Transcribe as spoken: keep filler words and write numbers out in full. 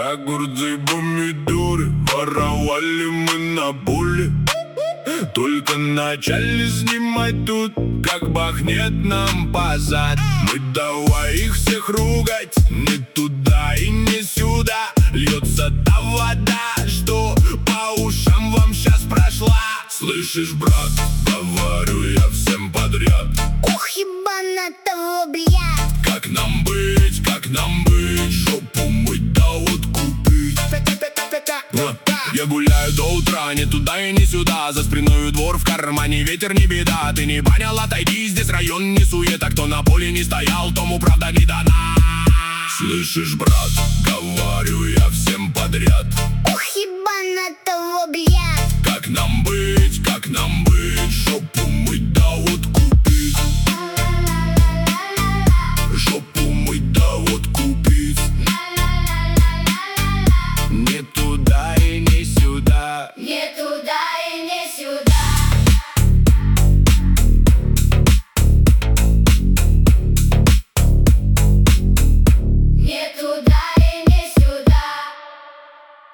огурцы, помидоры, воровали мы на поле. Только начали снимать тут, как бахнет нам позад. Мы давай их всех ругать, не туда и не сюда. Льется та вода, что по ушам вам сейчас прошла. Слышишь, брат, говорю я всем подряд: ух, ебана того, блядь. Как нам быть, как нам быть? Жопу мыть да вот купить. Я гуляю до утра, не туда и не сюда. За спиной двор, в кармане ветер, не беда. Ты не понял, отойди, здесь район не суета. Кто на поле не стоял, тому правда не дана. Слышишь, брат, говорю я всем подряд: ух, ебана того, блядь. Как нам быть, как нам быть? Жопу мыть